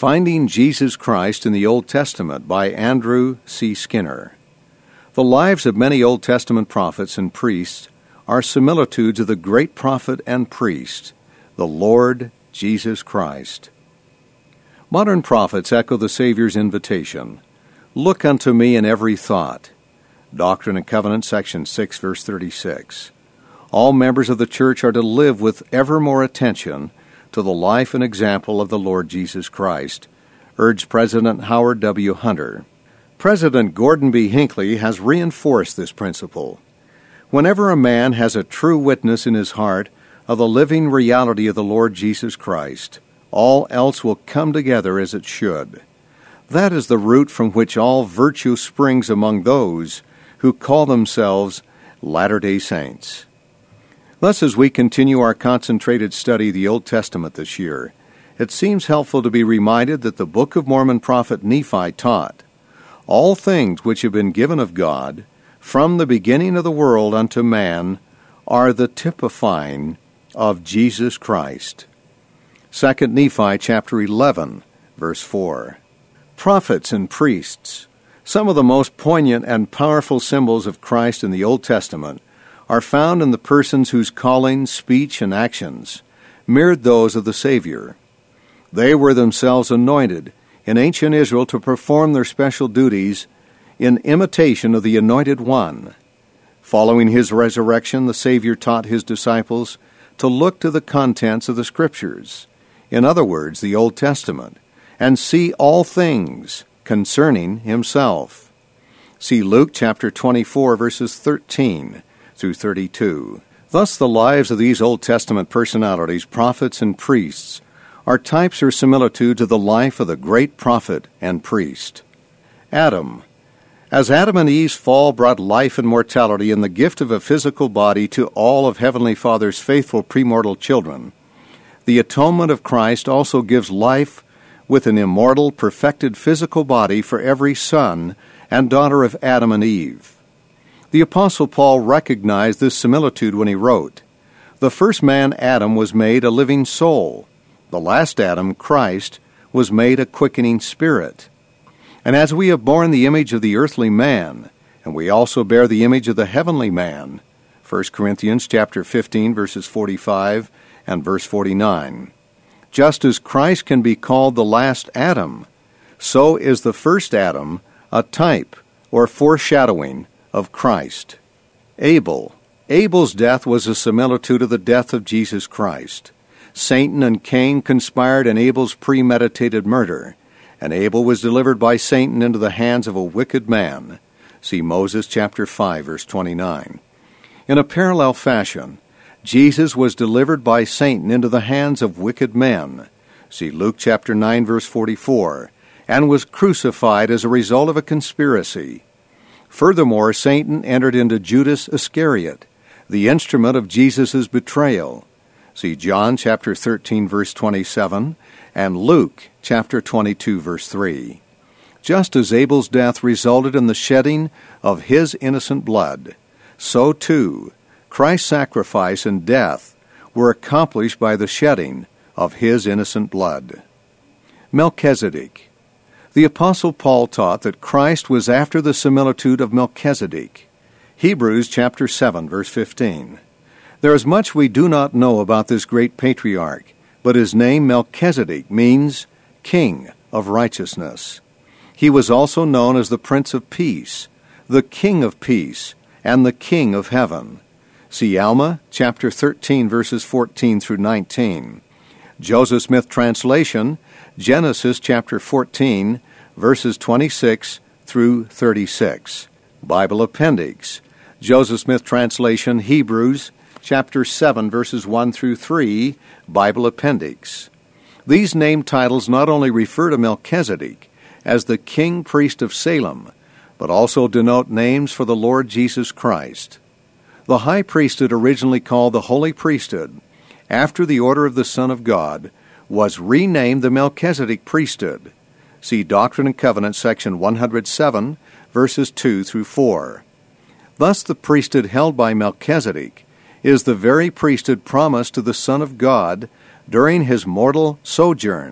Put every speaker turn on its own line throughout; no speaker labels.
Finding Jesus Christ in the Old Testament by Andrew C. Skinner. The lives of many Old Testament prophets and priests are similitudes of the great prophet and priest, the Lord Jesus Christ. Modern prophets echo the Savior's invitation, "Look unto me in every thought." Doctrine and Covenants, section 6, verse 36. All members of the church are to live with ever more attention to the life and example of the Lord Jesus Christ, urged President Howard W. Hunter. President Gordon B. Hinckley has reinforced this principle. Whenever a man has a true witness in his heart of the living reality of the Lord Jesus Christ, all else will come together as it should. That is the root from which all virtue springs among those who call themselves Latter-day Saints. Thus, as we continue our concentrated study of the Old Testament this year, it seems helpful to be reminded that the Book of Mormon prophet Nephi taught, "All things which have been given of God, from the beginning of the world unto man, are the typifying of Jesus Christ." 2 Nephi chapter 11, verse 4. Prophets and priests. Some of the most poignant and powerful symbols of Christ in the Old Testament are found in the persons whose calling, speech, and actions mirrored those of the Savior. They were themselves anointed in ancient Israel to perform their special duties in imitation of the Anointed One. Following his resurrection, the Savior taught his disciples to look to the contents of the Scriptures, in other words, the Old Testament, and see all things concerning himself. See Luke chapter 24, verses 13 through 32. Thus, the lives of these Old Testament personalities, prophets and priests, are types or similitudes of the life of the great prophet and priest. Adam. As Adam and Eve's fall brought life and mortality and the gift of a physical body to all of Heavenly Father's faithful premortal children, the atonement of Christ also gives life with an immortal, perfected physical body for every son and daughter of Adam and Eve. The Apostle Paul recognized this similitude when he wrote, "The first man, Adam, was made a living soul. The last Adam, Christ, was made a quickening spirit. And as we have borne the image of the earthly man, and we also bear the image of the heavenly man," 1 Corinthians chapter 15, verses 45 and verse 49. Just as Christ can be called the last Adam, so is the first Adam a type or foreshadowing of Christ. Abel. Abel's death was a similitude of the death of Jesus Christ. Satan and Cain conspired in Abel's premeditated murder, and Abel was delivered by Satan into the hands of a wicked man. See Moses chapter 5, verse 29. In a parallel fashion, Jesus was delivered by Satan into the hands of wicked men. See Luke chapter 9, verse 44, and was crucified as a result of a conspiracy. Furthermore, Satan entered into Judas Iscariot, the instrument of Jesus' betrayal. See John chapter 13, verse 27, and Luke chapter 22, verse 3. Just as Abel's death resulted in the shedding of his innocent blood, so too Christ's sacrifice and death were accomplished by the shedding of his innocent blood. Melchizedek. The Apostle Paul taught that Christ was after the similitude of Melchizedek. Hebrews chapter 7, verse 15. There is much we do not know about this great patriarch, but his name Melchizedek means King of Righteousness. He was also known as the Prince of Peace, the King of Peace, and the King of Heaven. See Alma chapter 13, verses 14 through 19. Joseph Smith translation, Genesis chapter 14, verses 26 through 36. Bible appendix, Joseph Smith translation, Hebrews chapter 7, verses 1 through 3, Bible appendix. These name titles not only refer to Melchizedek as the king priest of Salem, but also denote names for the Lord Jesus Christ. The high priesthood, originally called the Holy Priesthood, after the order of the Son of God, was renamed the Melchizedek priesthood. See Doctrine and Covenants, section 107, verses 2 through 4. Thus the priesthood held by Melchizedek is the very priesthood promised to the Son of God during his mortal sojourn,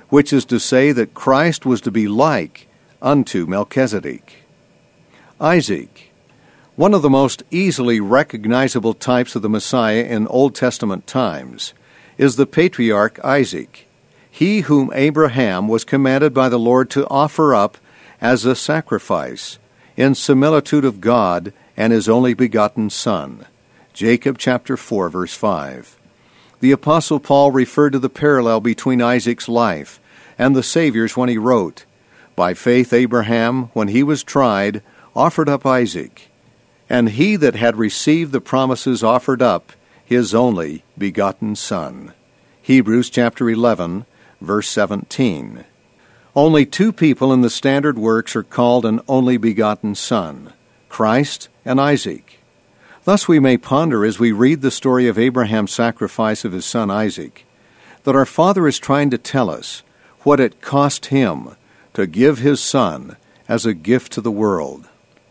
which is to say that Christ was to be like unto Melchizedek. Isaac, one of the most easily recognizable types of the Messiah in Old Testament times, is the patriarch Isaac, he whom Abraham was commanded by the Lord to offer up as a sacrifice, in similitude of God and his only begotten Son. Jacob chapter 4, verse 5. The Apostle Paul referred to the parallel between Isaac's life and the Savior's when he wrote, "By faith Abraham, when he was tried, offered up Isaac, and he that had received the promises offered up his only begotten Son." Hebrews chapter 11, verse 17. Only two people in the standard works are called an only begotten Son, Christ and Isaac. Thus we may ponder as we read the story of Abraham's sacrifice of his son Isaac, that our Father is trying to tell us what it cost him to give his son as a gift to the world.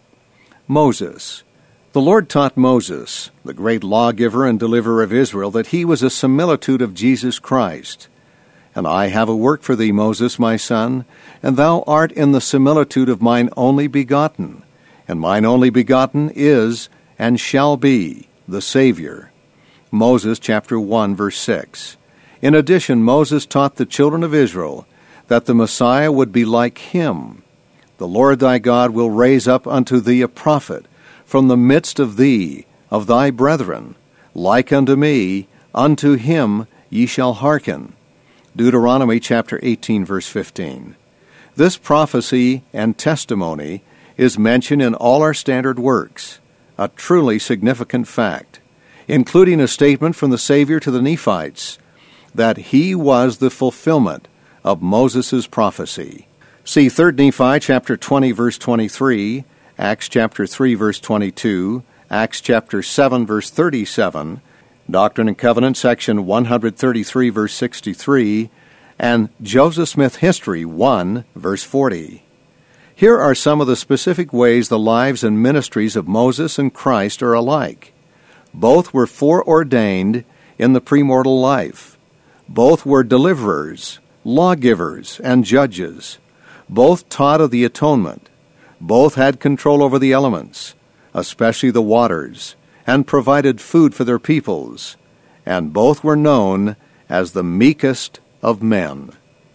Moses. The Lord taught Moses, the great lawgiver and deliverer of Israel, that he was a similitude of Jesus Christ. "And I have a work for thee, Moses, my son, and thou art in the similitude of mine only begotten. And mine only begotten is and shall be the Savior." Moses chapter 1, verse 6. In addition, Moses taught the children of Israel that the Messiah would be like him. "The Lord thy God will raise up unto thee a prophet from the midst of thee, of thy brethren, like unto me, unto him ye shall hearken." Deuteronomy chapter 18, verse 15. This prophecy and testimony is mentioned in all our standard works, a truly significant fact, including a statement from the Savior to the Nephites that he was the fulfillment of Moses' prophecy. See 3 Nephi chapter 20, verse 23, Acts chapter 3, verse 22, Acts chapter 7, verse 37, Doctrine and Covenants, section 133, verse 63, and Joseph Smith History 1, verse 40. Here are some of the specific ways the lives and ministries of Moses and Christ are alike. Both were foreordained in the premortal life. Both were deliverers, lawgivers, and judges. Both taught of the atonement. Both had control over the elements, especially the waters, and provided food for their peoples, and both were known as the meekest of men.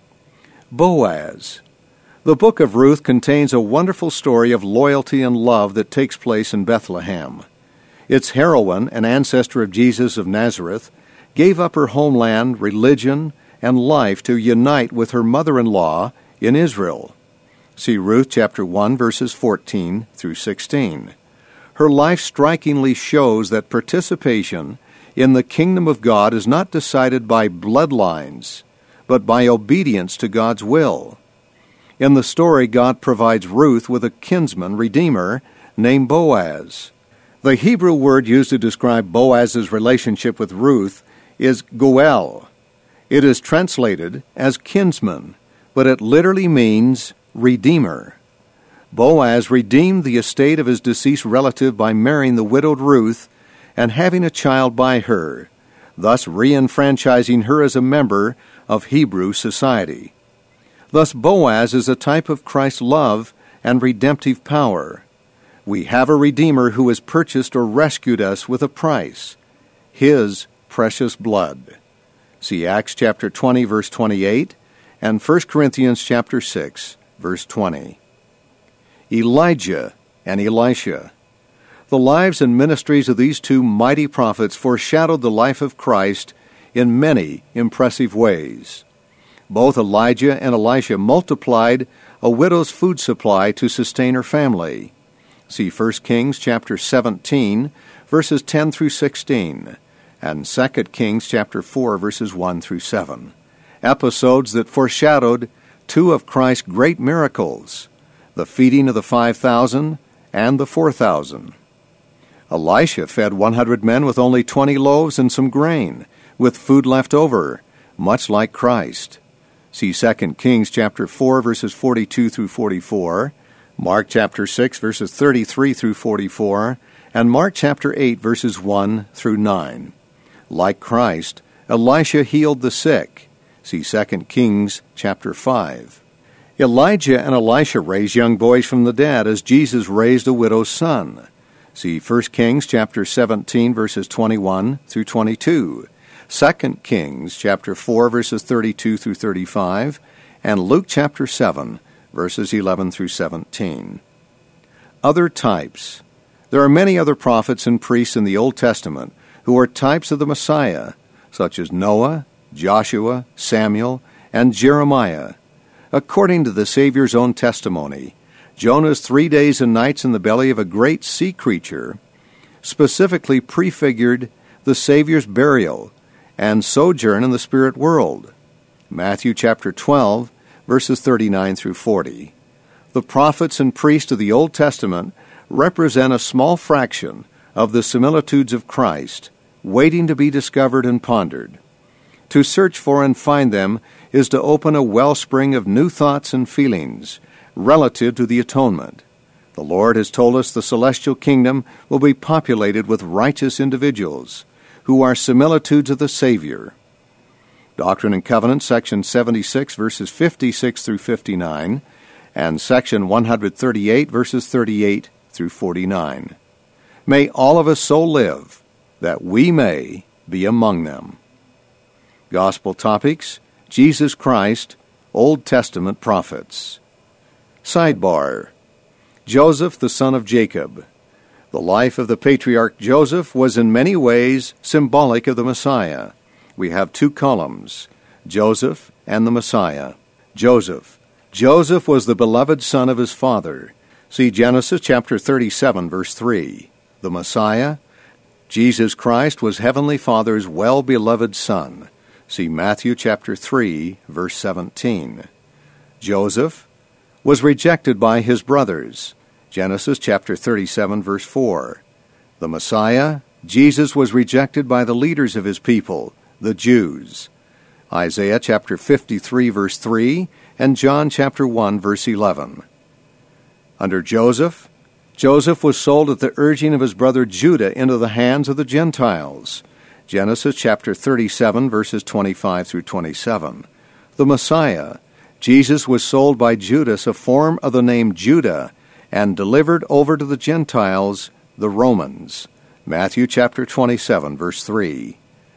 Boaz. The book of Ruth contains a wonderful story of loyalty and love that takes place in Bethlehem. Its heroine, an ancestor of Jesus of Nazareth, gave up her homeland, religion, and life to unite with her mother-in-law in Israel. See Ruth chapter 1, verses 14 through 16. Her life strikingly shows that participation in the kingdom of God is not decided by bloodlines, but by obedience to God's will. In the story, God provides Ruth with a kinsman, redeemer, named Boaz. The Hebrew word used to describe Boaz's relationship with Ruth is goel. It is translated as kinsman, but it literally means redeemer. Boaz redeemed the estate of his deceased relative by marrying the widowed Ruth and having a child by her, thus re-enfranchising her as a member of Hebrew society. Thus Boaz is a type of Christ's love and redemptive power. We have a Redeemer who has purchased or rescued us with a price, his precious blood. See Acts chapter 20, verse 28, and 1 Corinthians chapter 6, verse 20. Elijah and Elisha. The lives and ministries of these two mighty prophets foreshadowed the life of Christ in many impressive ways. Both Elijah and Elisha multiplied a widow's food supply to sustain her family. See 1 Kings chapter 17, verses 10 through 16, and 2 Kings chapter 4, verses 1 through 7. Episodes that foreshadowed two of Christ's great miracles, the feeding of the 5,000 and the 4,000. Elisha fed 100 men with only 20 loaves and some grain, with food left over, much like Christ. See 2 Kings chapter 4, verses 42 through 44, Mark chapter 6, verses 33 through 44, and Mark chapter 8, verses 1 through 9. Like Christ, Elisha healed the sick, See 2 Kings chapter 5. Elijah and Elisha raised young boys from the dead as Jesus raised a widow's son. See 1 Kings chapter 17 verses 21 through 22, 2 Kings chapter 4 verses 32 through 35, and Luke chapter 7 verses 11 through 17. Other types. There are many other prophets and priests in the Old Testament who are types of the Messiah, such as Noah, Joshua, Samuel, and Jeremiah. According to the Savior's own testimony, Jonah's 3 days and nights in the belly of a great sea creature specifically prefigured the Savior's burial and sojourn in the spirit world. Matthew chapter 12, verses 39 through 40. The prophets and priests of the Old Testament represent a small fraction of the similitudes of Christ, waiting to be discovered and pondered. To search for and find them is to open a wellspring of new thoughts and feelings relative to the atonement. The Lord has told us the celestial kingdom will be populated with righteous individuals who are similitudes of the Savior. Doctrine and Covenants, section 76, verses 56 through 59, and section 138, verses 38 through 49. May all of us so live that we may be among them. Gospel topics: Jesus Christ, Old Testament prophets. Sidebar: Joseph, the son of Jacob. The life of the patriarch Joseph was in many ways symbolic of the Messiah. We have two columns: Joseph and the Messiah. Joseph. Joseph was the beloved son of his father. See Genesis chapter 37, verse 3. The Messiah. Jesus Christ was Heavenly Father's well-beloved son. See Matthew chapter 3, verse 17. Joseph was rejected by his brothers. Genesis chapter 37, verse 4. The Messiah, Jesus, was rejected by the leaders of his people, the Jews. Isaiah chapter 53, verse 3, and John chapter 1, verse 11. Under Joseph, Joseph was sold at the urging of his brother Judah into the hands of the Gentiles. Genesis chapter 37, verses 25 through 27. The Messiah, Jesus, was sold by Judas, a form of the name Judah, and delivered over to the Gentiles, the Romans. Matthew chapter 27, verse 3.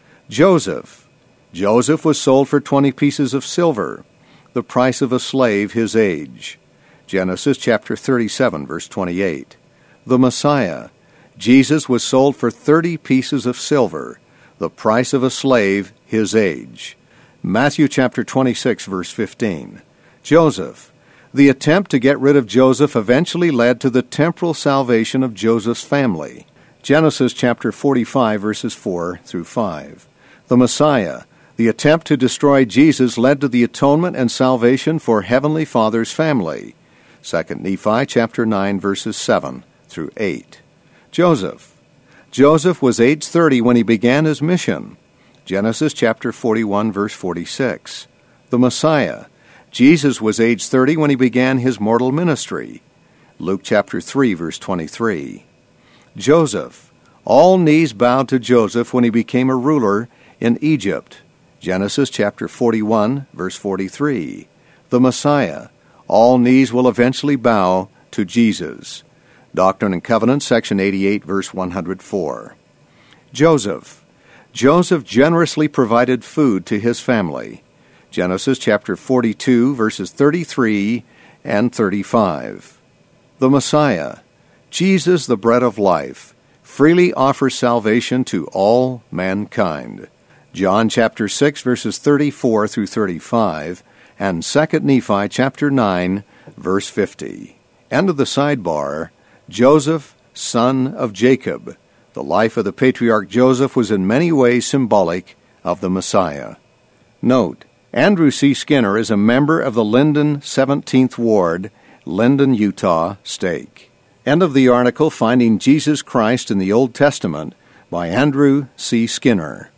Joseph. Joseph was sold for 20 pieces of silver, the price of a slave his age. Genesis chapter 37, verse 28. The Messiah. Jesus was sold for 30 pieces of silver, the price of a slave his age. Matthew chapter 26, verse 15. Joseph. The attempt to get rid of Joseph eventually led to the temporal salvation of Joseph's family. Genesis chapter 45, verses 4 through 5. The Messiah. The attempt to destroy Jesus led to the atonement and salvation for Heavenly Father's family. 2 Nephi chapter 9, verses 7 through 8. Joseph. Joseph was age 30 when he began his mission. Genesis chapter 41, verse 46. The Messiah. Jesus was age 30 when he began his mortal ministry. Luke chapter 3, verse 23. Joseph. All knees bowed to Joseph when he became a ruler in Egypt. Genesis chapter 41, verse 43. The Messiah. All knees will eventually bow to Jesus. Doctrine and Covenants, section 88, verse 104. Joseph. Joseph generously provided food to his family. Genesis chapter 42, verses 33 and 35. The Messiah. Jesus, the bread of life, freely offers salvation to all mankind. John chapter 6, verses 34 through 35, and 2 Nephi chapter 9, verse 50. End of the sidebar. Joseph, son of Jacob. The life of the patriarch Joseph was in many ways symbolic of the Messiah. Note: Andrew C. Skinner is a member of the Linden 17th Ward, Linden, Utah, stake. End of the article, Finding Jesus Christ in the Old Testament, by Andrew C. Skinner.